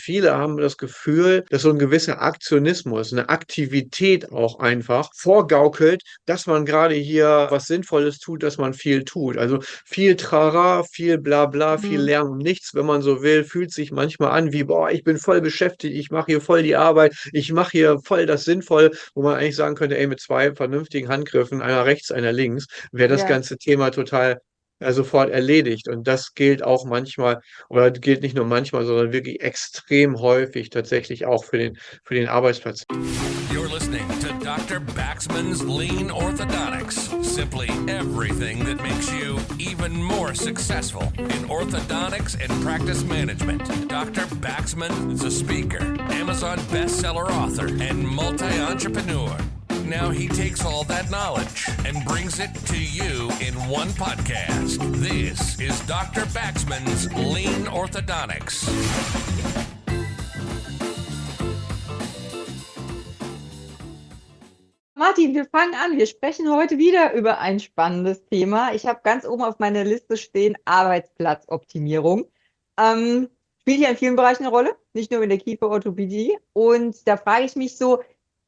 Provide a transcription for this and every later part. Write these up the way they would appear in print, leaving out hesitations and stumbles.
Viele haben das Gefühl, dass so ein gewisser Aktionismus, eine Aktivität auch einfach vorgaukelt, dass man gerade hier was Sinnvolles tut, dass man viel tut. Also viel Trara, viel Blabla, viel Mhm. Lärm um nichts, wenn man so will, fühlt sich manchmal an wie, boah, ich bin voll beschäftigt, ich mache hier voll die Arbeit, ich mache hier voll das Sinnvoll, wo man eigentlich sagen könnte, ey, mit zwei vernünftigen Handgriffen, einer rechts, einer links, wäre das Ja. ganze Thema total sofort erledigt. Und das gilt auch manchmal, oder gilt nicht nur manchmal, sondern wirklich extrem häufig tatsächlich auch für den Arbeitsplatz. You're listening to Dr. Baxman's Lean Orthodontics. Simply everything that makes you even more successful in orthodontics and practice management. Dr. Baxman is a speaker, Amazon bestseller author, and multi-entrepreneur. Now he takes all that knowledge and brings it to you in one podcast. This is Dr. Baxman's Lean Orthodontics. Martin, wir fangen an. Wir sprechen heute wieder über ein spannendes Thema. Ich habe ganz oben auf meiner Liste stehen Arbeitsplatzoptimierung. Spielt ja in vielen Bereichen eine Rolle, nicht nur in der Kieferorthopädie. Und da frage ich mich so,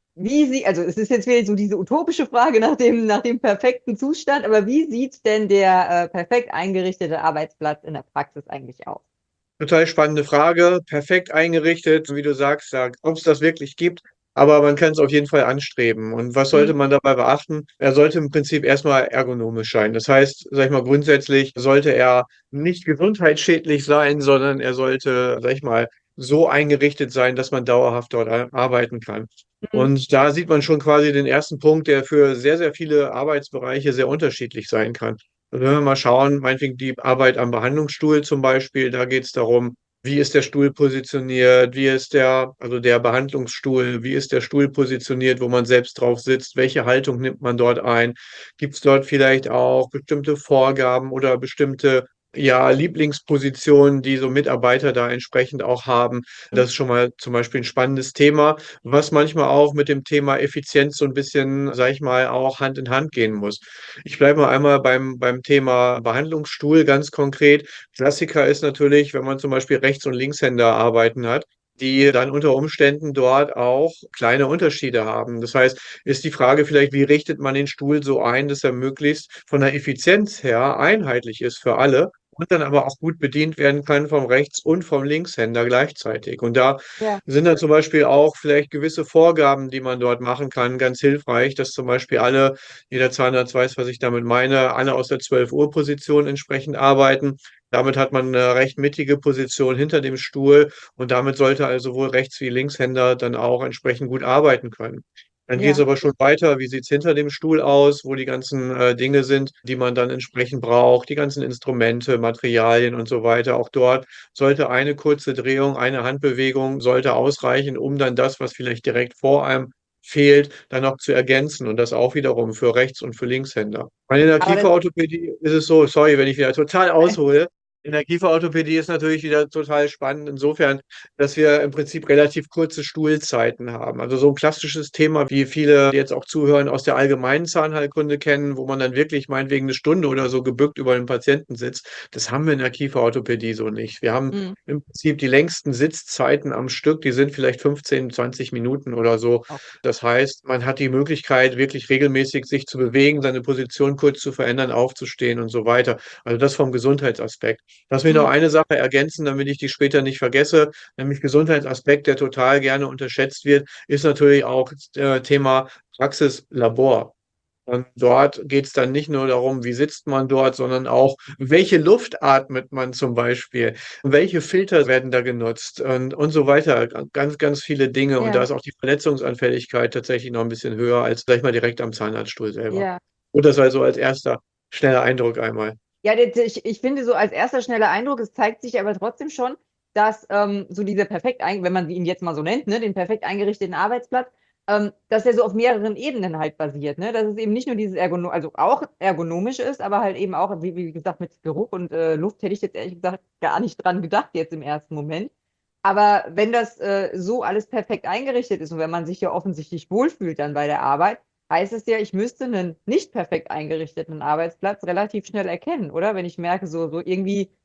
also es ist jetzt wieder so diese utopische Frage nach dem perfekten Zustand, aber wie sieht denn der perfekt eingerichtete Arbeitsplatz in der Praxis eigentlich aus? Total spannende Frage, perfekt eingerichtet, wie du sagst, ob es das wirklich gibt, aber man kann es auf jeden Fall anstreben. Und was sollte Hm. man dabei beachten? Er sollte im Prinzip erstmal ergonomisch sein. Das heißt, sag ich mal, grundsätzlich sollte er nicht gesundheitsschädlich sein, sondern er sollte, sag ich mal, so eingerichtet sein, dass man dauerhaft dort arbeiten kann. Hm. Und da sieht man schon quasi den ersten Punkt, der für sehr, sehr viele Arbeitsbereiche sehr unterschiedlich sein kann. Also wenn wir mal schauen, meinetwegen die Arbeit am Behandlungsstuhl zum Beispiel, da geht es darum, wie ist der Stuhl positioniert, also der Behandlungsstuhl, wie ist der Stuhl positioniert, wo man selbst drauf sitzt, welche Haltung nimmt man dort ein? Gibt es dort vielleicht auch bestimmte Vorgaben oder bestimmte, ja, Lieblingspositionen, die so Mitarbeiter da entsprechend auch haben? Das ist schon mal zum Beispiel ein spannendes Thema, was manchmal auch mit dem Thema Effizienz so ein bisschen, sag ich mal, auch Hand in Hand gehen muss. Ich bleibe mal einmal beim Thema Behandlungsstuhl ganz konkret. Klassiker ist natürlich, wenn man zum Beispiel Rechts- und Linkshänder arbeiten hat, die dann unter Umständen dort auch kleine Unterschiede haben. Das heißt, ist die Frage vielleicht, wie richtet man den Stuhl so ein, dass er möglichst von der Effizienz her einheitlich ist für alle und dann aber auch gut bedient werden kann vom Rechts- und vom Linkshänder gleichzeitig. Und da Ja. sind dann zum Beispiel auch vielleicht gewisse Vorgaben, die man dort machen kann, ganz hilfreich, dass zum Beispiel jeder Zahnarzt weiß, was ich damit meine, alle aus der 12-Uhr-Position entsprechend arbeiten. Damit hat man eine recht mittige Position hinter dem Stuhl und damit sollte also sowohl Rechts- wie Linkshänder dann auch entsprechend gut arbeiten können. Dann geht es Ja. aber schon weiter. Wie sieht es hinter dem Stuhl aus, wo die ganzen Dinge sind, die man dann entsprechend braucht, die ganzen Instrumente, Materialien und so weiter. Auch dort sollte eine kurze Drehung, eine Handbewegung sollte ausreichen, um dann das, was vielleicht direkt vor einem fehlt, dann noch zu ergänzen und das auch wiederum für Rechts- und für Linkshänder. Und in der Aber das, Kieferorthopädie ist es so, sorry, wenn ich wieder total aushole, in der Kieferorthopädie ist natürlich wieder total spannend insofern, dass wir im Prinzip relativ kurze Stuhlzeiten haben. Also so ein klassisches Thema, wie viele, die jetzt auch zuhören, aus der allgemeinen Zahnheilkunde kennen, wo man dann wirklich meinetwegen eine Stunde oder so gebückt über den Patienten sitzt, das haben wir in der Kieferorthopädie so nicht. Wir haben hm, im Prinzip die längsten Sitzzeiten am Stück, die sind vielleicht 15, 20 Minuten oder so. okay. Das heißt, man hat die Möglichkeit, wirklich regelmäßig sich zu bewegen, seine Position kurz zu verändern, aufzustehen und so weiter. Also das vom Gesundheitsaspekt. Lass mich noch Hm. eine Sache ergänzen, damit ich die später nicht vergesse, nämlich Gesundheitsaspekt, der total gerne unterschätzt wird, ist natürlich auch Thema Praxislabor. Und dort geht es dann nicht nur darum, wie sitzt man dort, sondern auch, welche Luft atmet man zum Beispiel, welche Filter werden da genutzt und so weiter. Ganz, ganz viele Dinge. Und da Ja. ist auch die Verletzungsanfälligkeit tatsächlich noch ein bisschen höher als, sag ich mal, direkt am Zahnarztstuhl selber. Ja. Und das also als erster schneller Eindruck einmal. Ja, ich finde so als erster schneller Eindruck, es zeigt sich aber trotzdem schon, dass so dieser wenn man ihn jetzt mal so nennt, ne, den perfekt eingerichteten Arbeitsplatz, dass er so auf mehreren Ebenen halt basiert, ne? Dass es eben nicht nur dieses also auch ergonomisch ist, aber halt eben auch, wie gesagt, mit Geruch und Luft hätte ich jetzt ehrlich gesagt gar nicht dran gedacht jetzt im ersten Moment. Aber wenn das so alles perfekt eingerichtet ist und wenn man sich ja offensichtlich wohlfühlt dann bei der Arbeit, heißt es ja, ich müsste einen nicht perfekt eingerichteten Arbeitsplatz relativ schnell erkennen, oder? Wenn ich merke, so irgendwie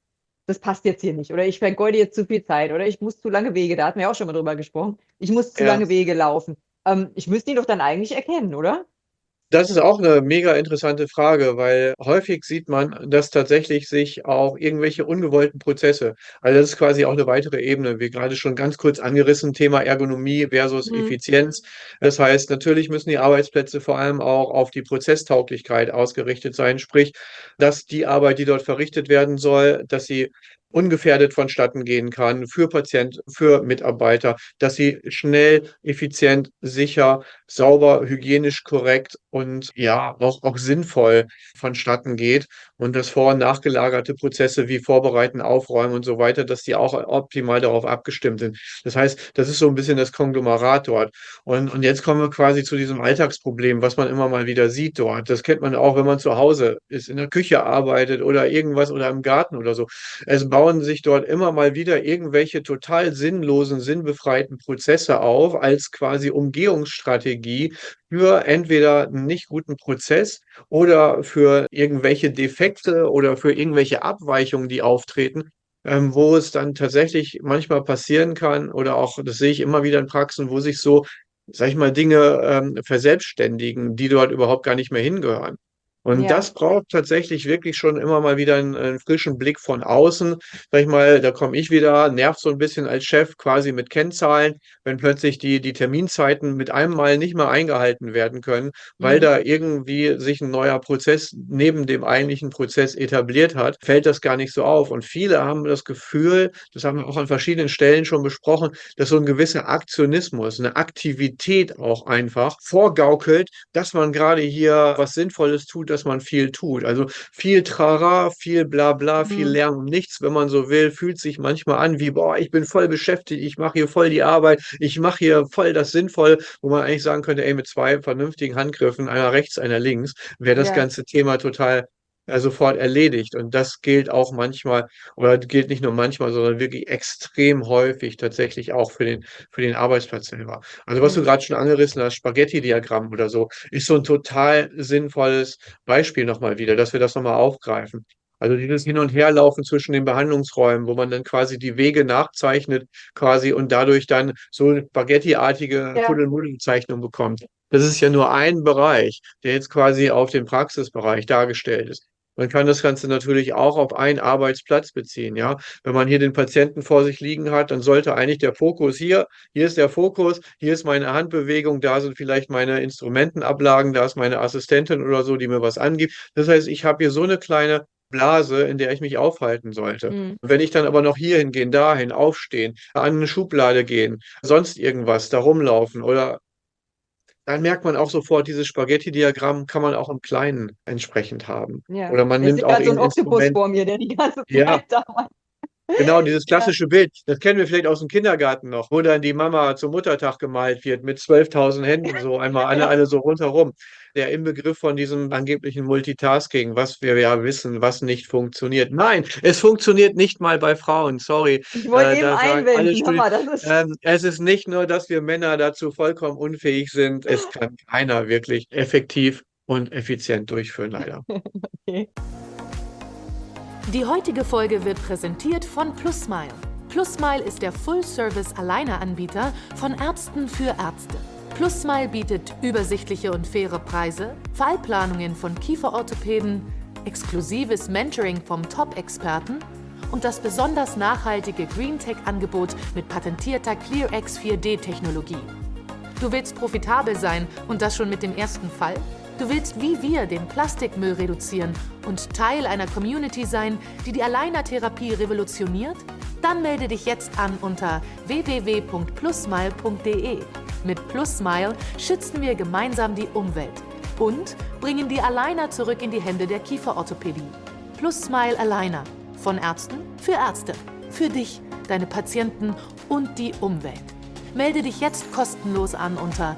das passt jetzt hier nicht oder ich vergeude jetzt zu viel Zeit oder ich muss zu lange Wege, da hatten wir auch schon mal drüber gesprochen, ich muss zu Ja. lange Wege laufen. Ich müsste ihn doch dann eigentlich erkennen, oder? Das ist auch eine mega interessante Frage, weil häufig sieht man, dass tatsächlich sich auch irgendwelche ungewollten Prozesse, also das ist quasi auch eine weitere Ebene, wie gerade schon ganz kurz angerissen, Thema Ergonomie versus Mhm. Effizienz. Das heißt, natürlich müssen die Arbeitsplätze vor allem auch auf die Prozesstauglichkeit ausgerichtet sein, sprich, dass die Arbeit, die dort verrichtet werden soll, dass sie ungefährdet vonstatten gehen kann für Patient, für Mitarbeiter, dass sie schnell, effizient, sicher, sauber, hygienisch korrekt und ja, auch sinnvoll vonstatten geht und dass vor- und nachgelagerte Prozesse wie Vorbereiten, Aufräumen und so weiter, dass die auch optimal darauf abgestimmt sind. Das heißt, das ist so ein bisschen das Konglomerat dort. Und jetzt kommen wir quasi zu diesem Alltagsproblem, was man immer mal wieder sieht dort. Das kennt man auch, wenn man zu Hause ist, in der Küche arbeitet oder irgendwas oder im Garten oder so. Es bauen sich dort immer mal wieder irgendwelche total sinnlosen, sinnbefreiten Prozesse auf als quasi Umgehungsstrategie für entweder einen nicht guten Prozess oder für irgendwelche Defekte oder für irgendwelche Abweichungen, die auftreten, wo es dann tatsächlich manchmal passieren kann oder auch, das sehe ich immer wieder in Praxen, wo sich so, sag ich mal, Dinge verselbstständigen, die dort überhaupt gar nicht mehr hingehören. Und Ja. das braucht tatsächlich wirklich schon immer mal wieder einen frischen Blick von außen. Sag ich mal, da komme ich wieder, nervt so ein bisschen als Chef quasi mit Kennzahlen, wenn plötzlich die Terminzeiten mit einem Mal nicht mehr eingehalten werden können, weil Mhm. da irgendwie sich ein neuer Prozess neben dem eigentlichen Prozess etabliert hat, fällt das gar nicht so auf. Und viele haben das Gefühl, das haben wir auch an verschiedenen Stellen schon besprochen, dass so ein gewisser Aktionismus, eine Aktivität auch einfach vorgaukelt, dass man gerade hier was Sinnvolles tut, dass man viel tut. Also viel Trara, viel Blabla, viel Mhm. Lärm um nichts, wenn man so will, fühlt sich manchmal an wie, boah, ich bin voll beschäftigt, ich mache hier voll die Arbeit, ich mache hier voll das Sinnvoll, wo man eigentlich sagen könnte, ey, mit zwei vernünftigen Handgriffen, einer rechts, einer links, wäre das Ja. ganze Thema total sofort erledigt. Und das gilt auch manchmal, oder gilt nicht nur manchmal, sondern wirklich extrem häufig tatsächlich auch für den Arbeitsplatz selber. Also was du Mhm. gerade schon angerissen hast, Spaghetti-Diagramm oder so, ist so ein total sinnvolles Beispiel nochmal wieder, dass wir das nochmal aufgreifen. Also dieses Hin- und Herlaufen zwischen den Behandlungsräumen, wo man dann quasi die Wege nachzeichnet quasi und dadurch dann so eine Spaghetti-artige Ja. Kuddelmuddelzeichnung bekommt. Das ist ja nur ein Bereich, der jetzt quasi auf den Praxisbereich dargestellt ist. Man kann das Ganze natürlich auch auf einen Arbeitsplatz beziehen, ja. Wenn man hier den Patienten vor sich liegen hat, dann sollte eigentlich der Fokus hier ist der Fokus, hier ist meine Handbewegung, da sind vielleicht meine Instrumentenablagen, da ist meine Assistentin oder so, die mir was angibt. Das heißt, ich habe hier so eine kleine Blase, in der ich mich aufhalten sollte. Mhm. Und wenn ich dann aber noch hier hingehen, dahin, aufstehen, an eine Schublade gehen, sonst irgendwas, da rumlaufen oder dann merkt man auch sofort, dieses Spaghetti-Diagramm kann man auch im Kleinen entsprechend haben. Ja. Oder man Ich nimmt sehe auch gerade so 'n irgendein Oktopus Instrument. vor mir, der die ganze Ja, Zeit da mal genau, dieses ja. klassische Bild, das kennen wir vielleicht aus dem Kindergarten noch, wo dann die Mama zum Muttertag gemalt wird mit 12.000 Händen, so einmal Ja. alle so rundherum. Der Inbegriff von diesem angeblichen Multitasking, was wir ja wissen, was nicht funktioniert. Nein, es funktioniert nicht mal bei Frauen, sorry. Ich wollte eben Da sagen alle einwenden, hör Studien, mal, das ist es ist nicht nur, dass wir Männer dazu vollkommen unfähig sind, es kann keiner wirklich effektiv und effizient durchführen, leider. okay. Die heutige Folge wird präsentiert von PlusSmile. PlusSmile ist der Full-Service-Alleineranbieter von Ärzten für Ärzte. PlusSmile bietet übersichtliche und faire Preise, Fallplanungen von Kieferorthopäden, exklusives Mentoring vom Top-Experten und das besonders nachhaltige GreenTech-Angebot mit patentierter ClearX 4D-Technologie. Du willst profitabel sein und das schon mit dem ersten Fall? Du willst wie wir den Plastikmüll reduzieren und Teil einer Community sein, die die Alleinertherapie revolutioniert? Dann melde dich jetzt an unter www.plusmile.de. Mit PlusSmile schützen wir gemeinsam die Umwelt und bringen die Aligner zurück in die Hände der Kieferorthopädie. PlusSmile Aligner. Von Ärzten für Ärzte. Für dich, deine Patienten und die Umwelt. Melde dich jetzt kostenlos an unter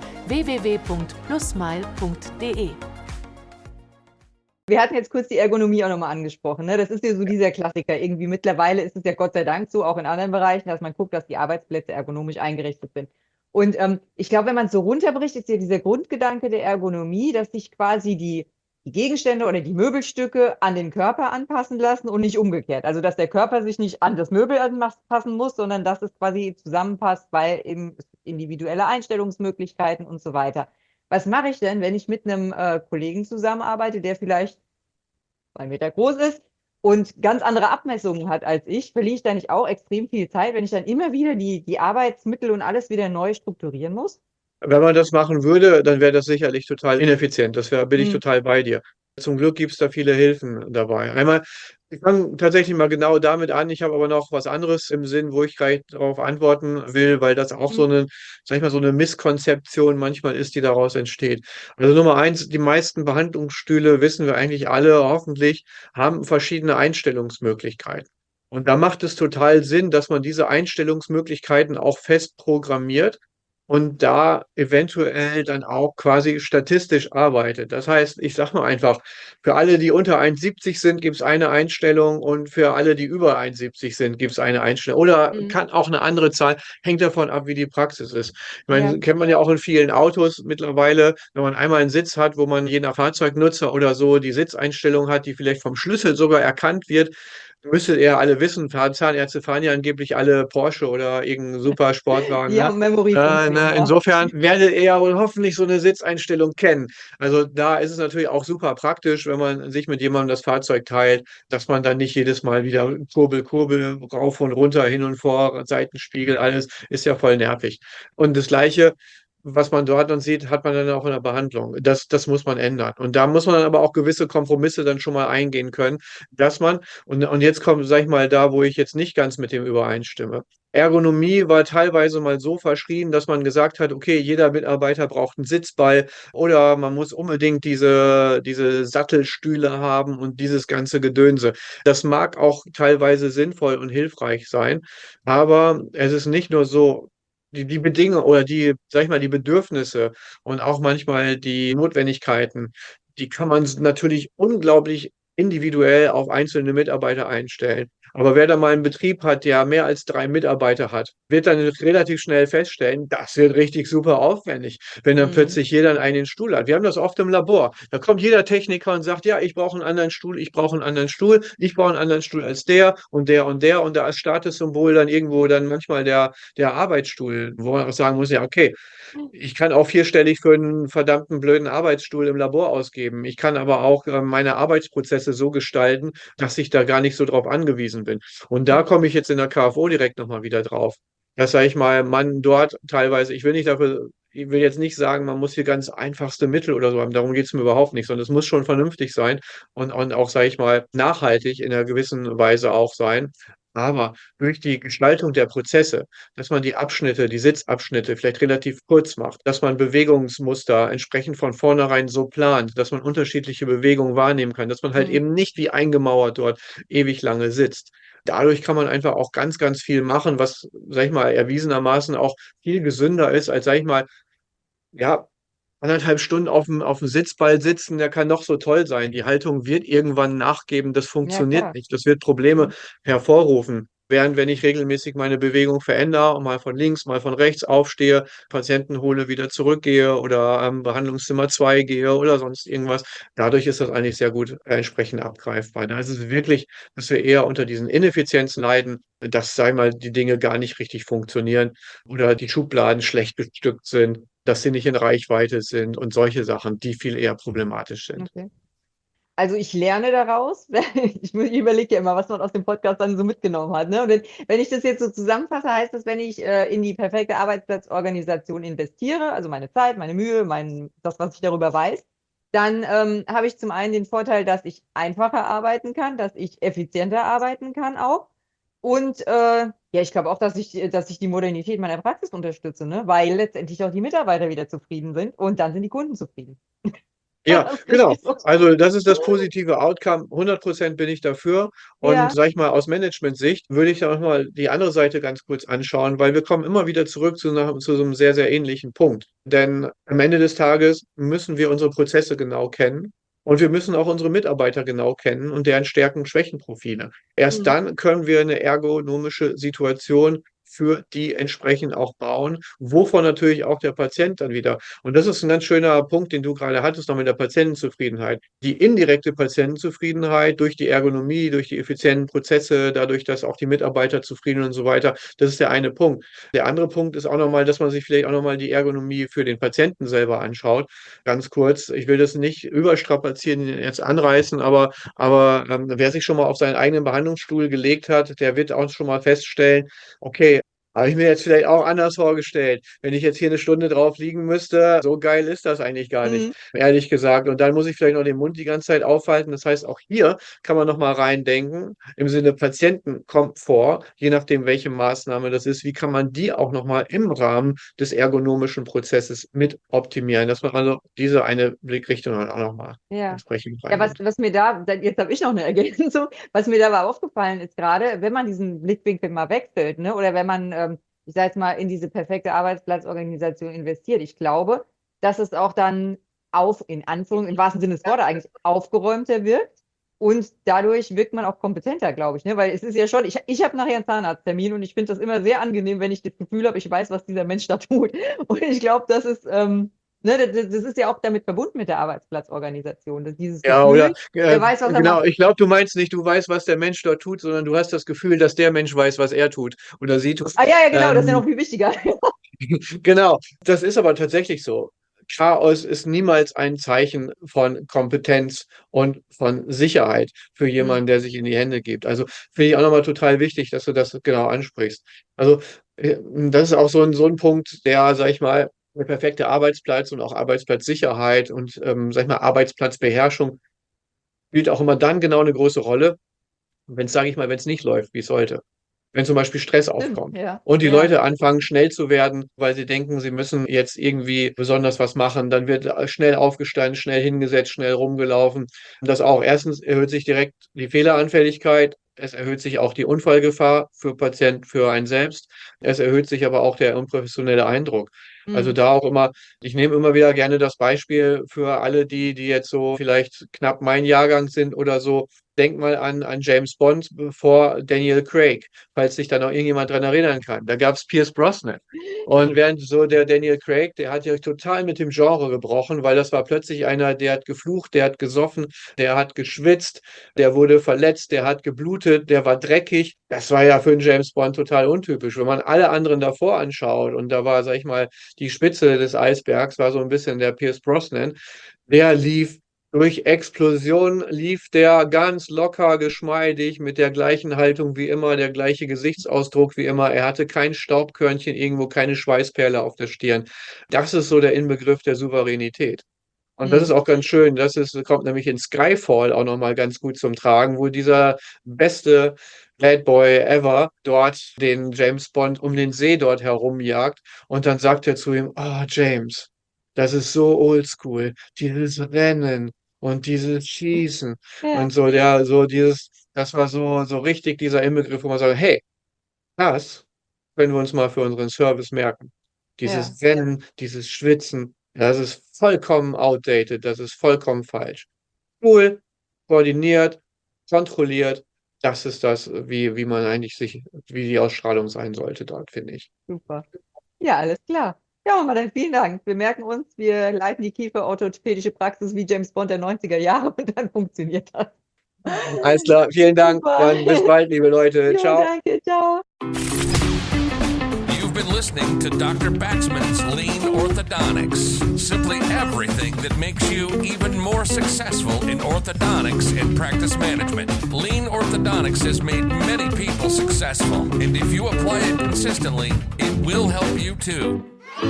www.plusmile.de. Wir hatten jetzt kurz die Ergonomie auch nochmal angesprochen, ne? Das ist ja so dieser Klassiker. Irgendwie mittlerweile ist es ja Gott sei Dank so, auch in anderen Bereichen, dass man guckt, dass die Arbeitsplätze ergonomisch eingerichtet sind. Und ich glaube, wenn man es so runterbricht, ist ja dieser Grundgedanke der Ergonomie, dass sich quasi die die Gegenstände oder die Möbelstücke an den Körper anpassen lassen und nicht umgekehrt. Also, dass der Körper sich nicht an das Möbel anpassen muss, sondern dass es quasi zusammenpasst, weil eben individuelle Einstellungsmöglichkeiten und so weiter. Was mache ich denn, wenn ich mit einem Kollegen zusammenarbeite, der vielleicht 2 Meter groß ist und ganz andere Abmessungen hat als ich? Verliere ich da nicht auch extrem viel Zeit, wenn ich dann immer wieder die Arbeitsmittel und alles wieder neu strukturieren muss? Wenn man das machen würde, dann wäre das sicherlich total ineffizient. Bin ich Hm. total bei dir. Zum Glück gibt es da viele Hilfen dabei. Einmal, ich fange tatsächlich mal genau damit an. Ich habe aber noch was anderes im Sinn, wo ich gleich darauf antworten will, weil das auch so Hm. eine, sag ich mal, so eine Misskonzeption manchmal ist, die daraus entsteht. Also Nummer eins, die meisten Behandlungsstühle, wissen wir eigentlich alle, hoffentlich, haben verschiedene Einstellungsmöglichkeiten. Und da macht es total Sinn, dass man diese Einstellungsmöglichkeiten auch fest programmiert und da eventuell dann auch quasi statistisch arbeitet. Das heißt, ich sage mal einfach, für alle, die unter 1,70 sind, gibt es eine Einstellung und für alle, die über 1,70 sind, gibt es eine Einstellung. Oder Hm. kann auch eine andere Zahl, hängt davon ab, wie die Praxis ist. Ich meine, Ja. kennt man ja auch in vielen Autos mittlerweile, wenn man einmal einen Sitz hat, wo man je nach Fahrzeugnutzer oder so die Sitzeinstellung hat, die vielleicht vom Schlüssel sogar erkannt wird. Müsstet ihr alle wissen, Zahnärzte fahren ja angeblich alle Porsche oder irgendeinen super Sportwagen. Die Ne? haben Memory-Funktion, ja. Insofern werdet ihr ja wohl hoffentlich so eine Sitzeinstellung kennen. Also da ist es natürlich auch super praktisch, wenn man sich mit jemandem das Fahrzeug teilt, dass man dann nicht jedes Mal wieder Kurbel, rauf und runter, hin und vor, Seitenspiegel, alles ist ja voll nervig. Und das Gleiche, was man dort dann sieht, hat man dann auch in der Behandlung. Das muss man ändern. Und da muss man dann aber auch gewisse Kompromisse dann schon mal eingehen können, dass man, und jetzt kommt, sag ich mal, da, wo ich jetzt nicht ganz mit dem übereinstimme. Ergonomie war teilweise mal so verschrien, dass man gesagt hat, okay, jeder Mitarbeiter braucht einen Sitzball oder man muss unbedingt diese Sattelstühle haben und dieses ganze Gedönse. Das mag auch teilweise sinnvoll und hilfreich sein, aber es ist nicht nur so, die Bedingungen oder sag ich mal, die Bedürfnisse und auch manchmal die Notwendigkeiten, die kann man natürlich unglaublich individuell auf einzelne Mitarbeiter einstellen. Aber wer da mal einen Betrieb hat, der mehr als 3 Mitarbeiter hat, wird dann relativ schnell feststellen, das wird richtig super aufwendig, wenn dann Hm. plötzlich jeder einen Stuhl hat. Wir haben das oft im Labor. Da kommt jeder Techniker und sagt, ja, ich brauche einen anderen Stuhl, ich brauche einen anderen Stuhl, ich brauche einen anderen Stuhl als der und der und der. Und da ist Statussymbol dann irgendwo dann manchmal der Arbeitsstuhl, wo man auch sagen muss, ja, okay, ich kann auch vierstellig für einen verdammten blöden Arbeitsstuhl im Labor ausgeben. Ich kann aber auch meine Arbeitsprozesse so gestalten, dass ich da gar nicht so drauf angewiesen bin. Und da komme ich jetzt in der KFO direkt nochmal wieder drauf. Das sage ich mal, man dort teilweise, ich will jetzt nicht sagen, man muss hier ganz einfachste Mittel oder so haben, darum geht es mir überhaupt nicht, sondern es muss schon vernünftig sein und auch, sage ich mal, nachhaltig in einer gewissen Weise auch sein. Aber durch die Gestaltung der Prozesse, dass man die Abschnitte, die Sitzabschnitte vielleicht relativ kurz macht, dass man Bewegungsmuster entsprechend von vornherein so plant, dass man unterschiedliche Bewegungen wahrnehmen kann, dass man halt Hm. eben nicht wie eingemauert dort ewig lange sitzt. Dadurch kann man einfach auch ganz, ganz viel machen, was, sag ich mal, erwiesenermaßen auch viel gesünder ist, als, sag ich mal, ja, 1,5 Stunden auf dem Sitzball sitzen, der kann noch so toll sein. Die Haltung wird irgendwann nachgeben, das Ja, funktioniert klar. nicht. Das wird Probleme Hm. hervorrufen. Während wenn ich regelmäßig meine Bewegung verändere und mal von links, mal von rechts aufstehe, Patienten hole, wieder zurückgehe oder Behandlungszimmer 2 gehe oder sonst irgendwas, dadurch ist das eigentlich sehr gut entsprechend abgreifbar. Da ist es wirklich, dass wir eher unter diesen Ineffizienzen leiden, dass, sag ich mal, die Dinge gar nicht richtig funktionieren oder die Schubladen schlecht bestückt sind, dass sie nicht in Reichweite sind und solche Sachen, die viel eher problematisch sind. Okay. Also ich lerne daraus. Ich überlege ja immer, was man aus dem Podcast dann so mitgenommen hat. Ne? Und wenn ich das jetzt so zusammenfasse, heißt das, wenn ich in die perfekte Arbeitsplatzorganisation investiere, also meine Zeit, meine Mühe, das, was ich darüber weiß, dann habe ich zum einen den Vorteil, dass ich einfacher arbeiten kann, dass ich effizienter arbeiten kann auch. Und ja, ich glaube auch, dass ich die Modernität meiner Praxis unterstütze, ne? Weil letztendlich auch die Mitarbeiter wieder zufrieden sind und dann sind die Kunden zufrieden. Ja, Das sehe genau. ich so. Also das ist das positive Outcome. 100% bin ich dafür. Und Ja. sag ich mal, aus Management-Sicht würde ich da noch mal die andere Seite ganz kurz anschauen, weil wir kommen immer wieder zurück zu so einem sehr, sehr ähnlichen Punkt. Denn am Ende des Tages müssen wir unsere Prozesse genau kennen und wir müssen auch unsere Mitarbeiter genau kennen und deren Stärken, Schwächenprofile. Erst Mhm. dann können wir eine ergonomische Situation für die entsprechend auch bauen, wovon natürlich auch der Patient dann wieder. Und das ist ein ganz schöner Punkt, den du gerade hattest, noch mit der Patientenzufriedenheit. Die indirekte Patientenzufriedenheit durch die Ergonomie, durch die effizienten Prozesse, dadurch, dass auch die Mitarbeiter zufrieden und so weiter, das ist der eine Punkt. Der andere Punkt ist auch nochmal, dass man sich vielleicht auch nochmal die Ergonomie für den Patienten selber anschaut. Ganz kurz, ich will das nicht überstrapazieren, jetzt anreißen, aber wer sich schon mal auf seinen eigenen Behandlungsstuhl gelegt hat, der wird auch schon mal feststellen, okay, habe ich mir jetzt vielleicht auch anders vorgestellt. Wenn ich jetzt hier eine Stunde drauf liegen müsste, so geil ist das eigentlich gar nicht, ehrlich gesagt. Und dann muss ich vielleicht noch den Mund die ganze Zeit aufhalten. Das heißt, auch hier kann man noch mal reindenken, im Sinne Patientenkomfort, je nachdem, welche Maßnahme das ist, wie kann man die auch noch mal im Rahmen des ergonomischen Prozesses mit optimieren, dass man also diese eine Blickrichtung auch noch mal entsprechend Ja, was mir da, jetzt habe ich noch eine Ergänzung, was mir dabei aufgefallen ist gerade, wenn man diesen Blickwinkel mal wechselt, ne, oder wenn man ich sage jetzt mal, in diese perfekte Arbeitsplatzorganisation investiert. Ich glaube, dass es auch dann in Anführungszeichen, im wahrsten Sinne des Wortes eigentlich, aufgeräumter wirkt und dadurch wirkt man auch kompetenter, glaube ich, ne? Weil es ist ja schon, ich habe nachher einen Zahnarzttermin und ich finde das immer sehr angenehm, wenn ich das Gefühl habe, ich weiß, was dieser Mensch da tut. Und ich glaube, das ist das ist ja auch damit verbunden mit der Arbeitsplatzorganisation. Dieses Gefühl, der weiß, was er macht. Ich glaube, du meinst nicht, du weißt, was der Mensch dort tut, sondern du hast das Gefühl, dass der Mensch weiß, was er tut oder sie tut. Ja, genau, das ist ja noch viel wichtiger. Genau, das ist aber tatsächlich so. Chaos ist niemals ein Zeichen von Kompetenz und von Sicherheit für jemanden, der sich in die Hände gibt. Also finde ich auch nochmal total wichtig, dass du das genau ansprichst. Also das ist auch so ein Punkt, der, sag ich mal, der perfekte Arbeitsplatz und auch Arbeitsplatzsicherheit und, sag ich mal, Arbeitsplatzbeherrschung spielt auch immer dann genau eine große Rolle, wenn es, sage ich mal, wenn es nicht läuft, wie es sollte. Wenn zum Beispiel Stress aufkommt und die Leute anfangen, schnell zu werden, weil sie denken, sie müssen jetzt irgendwie besonders was machen, dann wird schnell aufgestanden, schnell hingesetzt, schnell rumgelaufen. Und das auch. Erstens erhöht sich direkt die Fehleranfälligkeit. Es erhöht sich auch die Unfallgefahr für Patienten, für einen selbst. Es erhöht sich aber auch der unprofessionelle Eindruck. Also da auch immer, ich nehme immer wieder gerne das Beispiel für alle, die jetzt so vielleicht knapp mein Jahrgang sind oder so. Denk mal an James Bond vor Daniel Craig, falls sich da noch irgendjemand dran erinnern kann. Da gab es Pierce Brosnan. Und während so der Daniel Craig, der hat ja total mit dem Genre gebrochen, weil das war plötzlich einer, der hat geflucht, der hat gesoffen, der hat geschwitzt, der wurde verletzt, der hat geblutet, der war dreckig. Das war ja für einen James Bond total untypisch. Wenn man alle anderen davor anschaut, und da war, sag ich mal, die Spitze des Eisbergs, war so ein bisschen der Pierce Brosnan, der lief durch Explosion, lief der ganz locker, geschmeidig, mit der gleichen Haltung wie immer, der gleiche Gesichtsausdruck wie immer. Er hatte kein Staubkörnchen irgendwo, keine Schweißperle auf der Stirn. Das ist so der Inbegriff der Souveränität. Und das ist auch ganz schön. Kommt nämlich in Skyfall auch nochmal ganz gut zum Tragen, wo dieser beste Bad Boy ever dort den James Bond um den See dort herumjagt. Und dann sagt er zu ihm, oh, James, das ist so oldschool, dieses Rennen und dieses Schießen und so, das war so richtig dieser Inbegriff, wo man sagt, hey, das können wir uns mal für unseren Service merken. Dieses Rennen, dieses Schwitzen, das ist vollkommen outdated, das ist vollkommen falsch. Cool, koordiniert, kontrolliert, das ist das, wie man eigentlich wie die Ausstrahlung sein sollte dort, finde ich. Super. Ja, alles klar. Ja, Mama, dann vielen Dank. Wir merken uns, wir leiten die Kieferorthopädische Praxis wie James Bond der 90er Jahre und dann funktioniert das. Alles klar, vielen Dank. Super. Dann bis bald, liebe Leute. Jo, Ciao. danke, ciao. You've been listening to Dr. Baxman's Lean Orthodontics. Simply everything that makes you even more successful in orthodontics and practice management. Lean Orthodontics has made many people successful, and if you apply it consistently, it will help you too.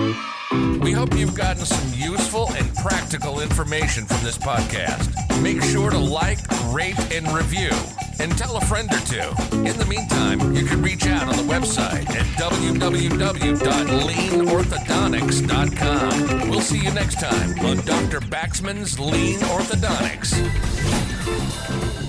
We hope you've gotten some useful and practical information from this podcast. Make sure to like, rate, and review, and tell a friend or two. In the meantime, you can reach out on the website at www.leanorthodontics.com. We'll see you next time on Dr. Baxman's Lean Orthodontics.